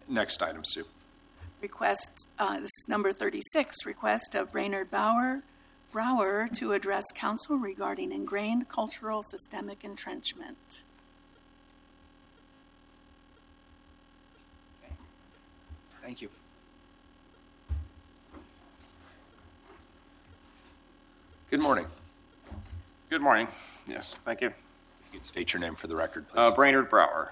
Next item, Sue. Request, this is number 36, request of Brainerd Brower to address council regarding ingrained cultural systemic entrenchment. Thank you. Good morning. Good morning. Yes, thank you. If you could state your name for the record, please. Brainerd Brower.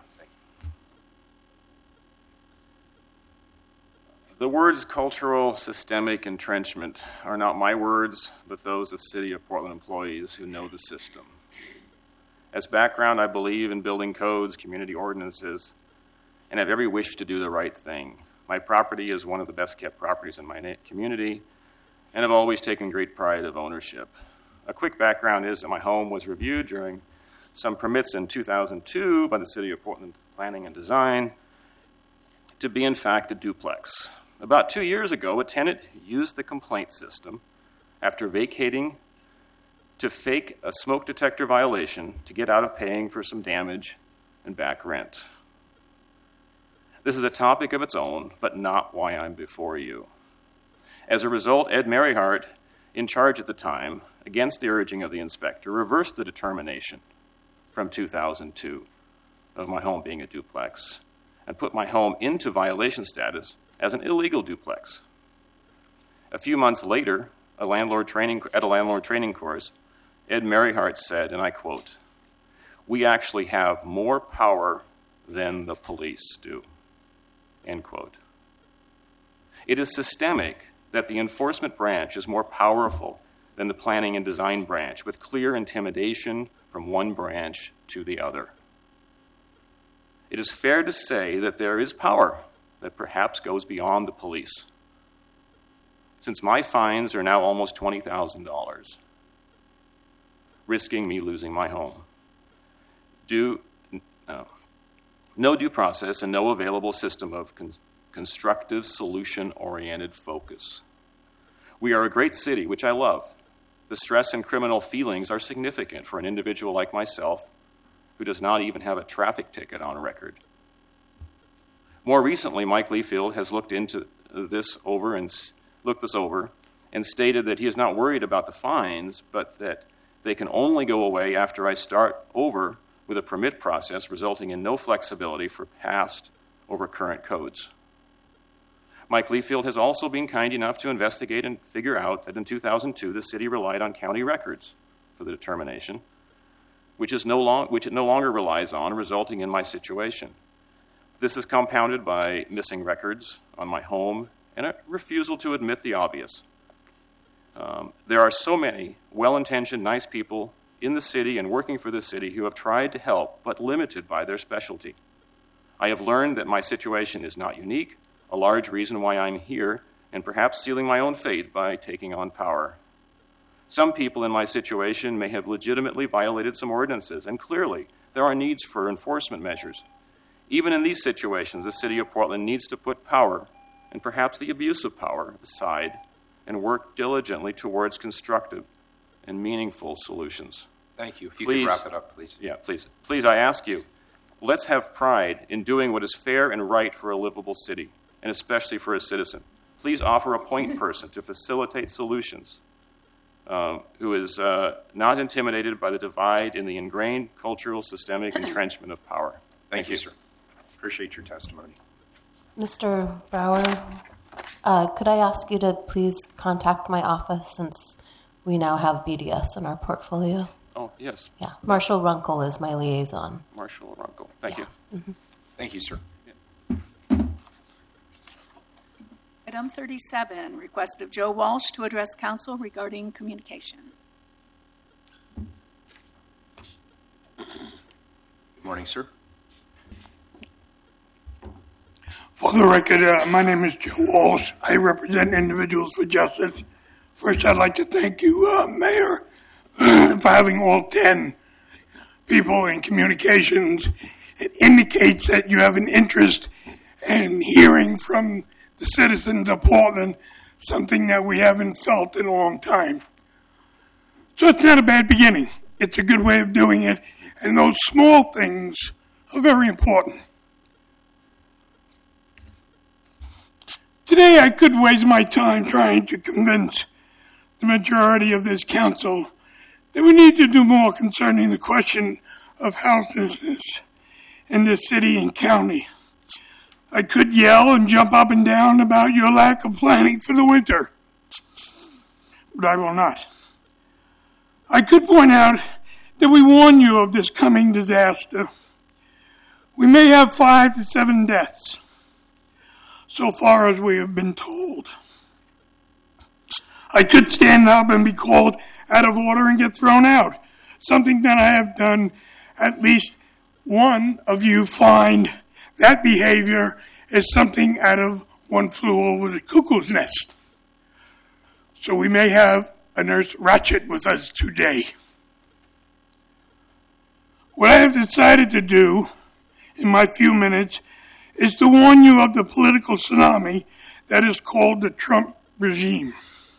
The words cultural systemic entrenchment are not my words, but those of City of Portland employees who know the system. As background, I believe in building codes, community ordinances, and have every wish to do the right thing. My property is one of the best kept properties in my community, and have always taken great pride of ownership. A quick background is that my home was reviewed during some permits in 2002 by the City of Portland Planning and Design to be in fact a duplex. About 2 years ago, a tenant used the complaint system after vacating to fake a smoke detector violation to get out of paying for some damage and back rent. This is a topic of its own, but not why I'm before you. As a result, Ed Merryhart, in charge at the time, against the urging of the inspector, reversed the determination from 2002 of my home being a duplex and put my home into violation status as an illegal duplex. A few months later, at a landlord training course, Ed Merryhart said, and I quote, "We actually have more power than the police do," end quote. It is systemic that the enforcement branch is more powerful than the planning and design branch, with clear intimidation from one branch to the other. It is fair to say that there is power that perhaps goes beyond the police, since my fines are now almost $20,000, risking me losing my home. No due process and no available system of constructive, solution-oriented focus. We are a great city, which I love. The stress and criminal feelings are significant for an individual like myself who does not even have a traffic ticket on record. More recently, Mike Leafield has looked this over and stated that he is not worried about the fines, but that they can only go away after I start over with a permit process resulting in no flexibility for past over current codes. Mike Leafield has also been kind enough to investigate and figure out that in 2002 the city relied on county records for the determination, which it no longer relies on, resulting in my situation. This is compounded by missing records on my home and a refusal to admit the obvious. There are so many well-intentioned, nice people in the city and working for the city who have tried to help, but limited by their specialty. I have learned that my situation is not unique, a large reason why I'm here, and perhaps sealing my own fate by taking on power. Some people in my situation may have legitimately violated some ordinances, and clearly there are needs for enforcement measures. Even in these situations, the City of Portland needs to put power, and perhaps the abuse of power, aside and work diligently towards constructive and meaningful solutions. Thank you. If you could wrap it up, please. Yeah, please. Please, I ask you, let's have pride in doing what is fair and right for a livable city, and especially for a citizen. Please offer a point person to facilitate solutions who is not intimidated by the divide in the ingrained cultural systemic entrenchment of power. Thank you, sir. Appreciate your testimony. Mr. Brower, could I ask you to please contact my office since we now have BDS in our portfolio? Oh, yes. Yeah. Marshall Runkle is my liaison. Marshall Runkle. Thank you. Mm-hmm. Thank you, sir. Item 37, request of Joe Walsh to address council regarding communication. Good morning, sir. For the record, my name is Joe Walsh. I represent Individuals for Justice. First, I'd like to thank you, Mayor, for having all 10 people in communications. It indicates that you have an interest in hearing from the citizens of Portland, something that we haven't felt in a long time. So it's not a bad beginning. It's a good way of doing it, and those small things are very important. Today I could waste my time trying to convince the majority of this council that we need to do more concerning the question of houselessness in this city and county. I could yell and jump up and down about your lack of planning for the winter, but I will not. I could point out that we warn you of this coming disaster. We may have 5 to 7 deaths, so far as we have been told. I could stand up and be called out of order and get thrown out, something that I have done. At least one of you find that behavior is something out of One Flew Over the Cuckoo's Nest. So we may have a Nurse Ratched with us today. What I have decided to do in my few minutes is to warn you of the political tsunami that is called the Trump regime.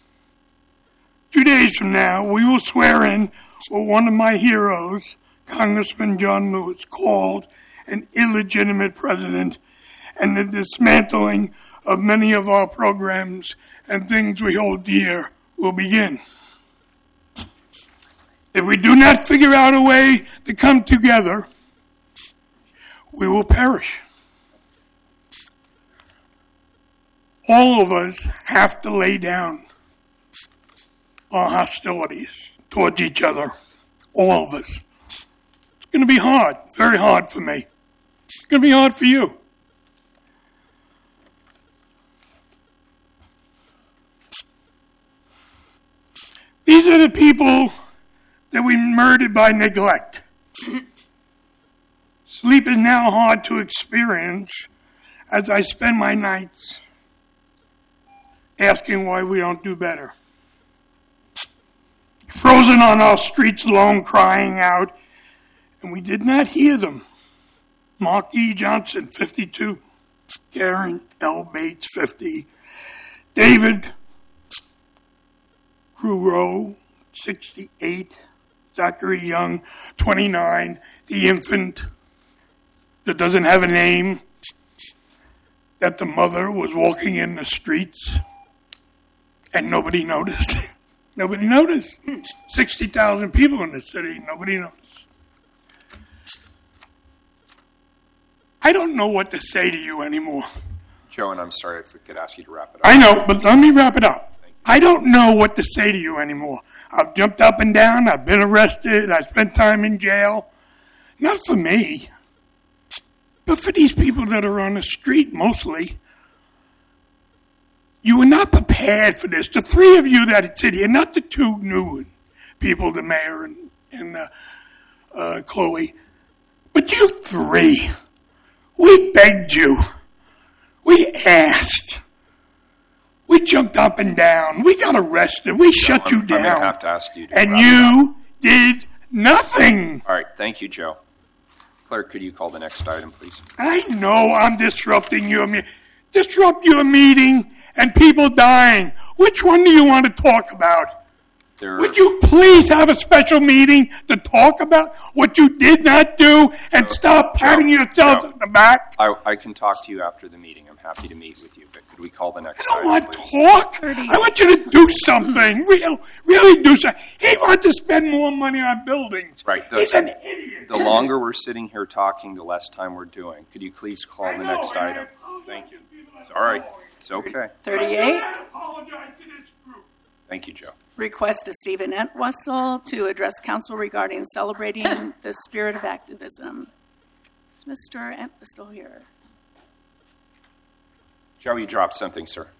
2 days from now, we will swear in what one of my heroes, Congressman John Lewis, called an illegitimate president, and the dismantling of many of our programs and things we hold dear will begin. If we do not figure out a way to come together, we will perish. All of us have to lay down our hostilities towards each other. All of us. It's going to be hard, very hard for me. It's going to be hard for you. These are the people that we murdered by neglect. Sleep is now hard to experience as I spend my nights asking why we don't do better. Frozen on our streets alone, crying out, and we did not hear them. Mark E. Johnson, 52. Karen L. Bates, 50. David Cruro, 68. Zachary Young, 29. The infant that doesn't have a name, that the mother was walking in the streets and nobody noticed. Nobody noticed. 60,000 people in the city, nobody noticed. I don't know what to say to you anymore. Joe, and I'm sorry if we could ask you to wrap it up. I know, but let me wrap it up. I don't know what to say to you anymore. I've jumped up and down. I've been arrested. I spent time in jail. Not for me, but for these people that are on the street mostly. You were not prepared for this. The three of you that sit here, not the two new people, the mayor and Chloe, but you three. We begged you. We asked. We jumped up and down. We got arrested. We shut you down. I'm going to have to ask you to and wrap you did nothing. All right, thank you, Joe. Clerk, could you call the next item, please? I know I'm disrupting your meeting. Disrupt your meeting and people dying. Which one do you want to talk about? Would you please have a special meeting to talk about what you did not do and stop patting yourself on the back? I can talk to you after the meeting. I'm happy to meet with you, but could we call the next I don't item, want to please? talk. I want you to do something. Really do something. He wants to spend more money on buildings. Right. He's an idiot. The longer we're sitting here talking, the less time we're doing. Could you please call the next item? Thank you. It's all right. It's okay. 38. I apologize to this group. Thank you, Joe. Request of Stephen Entwistle to address council regarding celebrating the spirit of activism. Is Mr. Entwistle here? Joe, you dropped something, sir.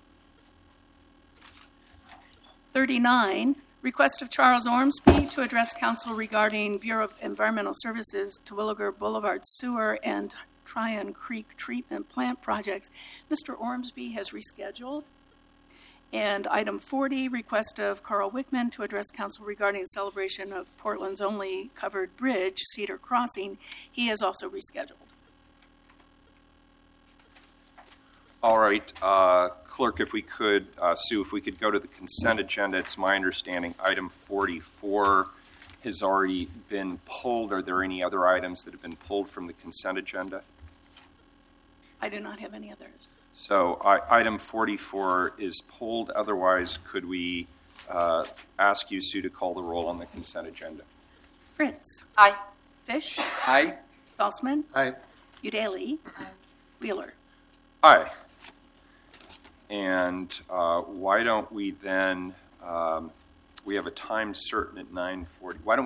39. Request of Charles Ormsby to address council regarding Bureau of Environmental Services, Terwilliger Boulevard Sewer, and Tryon Creek Treatment Plant projects. Mr. Ormsby has rescheduled. And item 40, request of Carl Wickman to address council regarding celebration of Portland's only covered bridge, Cedar Crossing. He has also rescheduled. All right. Clerk, if we could, Sue, if we could go to the consent agenda. It's my understanding item 44 has already been pulled. Are there any other items that have been pulled from the consent agenda? I do not have any others. So item 44 is pulled. Otherwise, could we ask you, Sue, to call the roll on the consent agenda? Fritz. Aye. Fish. Aye. Salzman. Aye. Udaley. Wheeler. Aye. And why don't we then, we have a time certain at 9:40. Why don't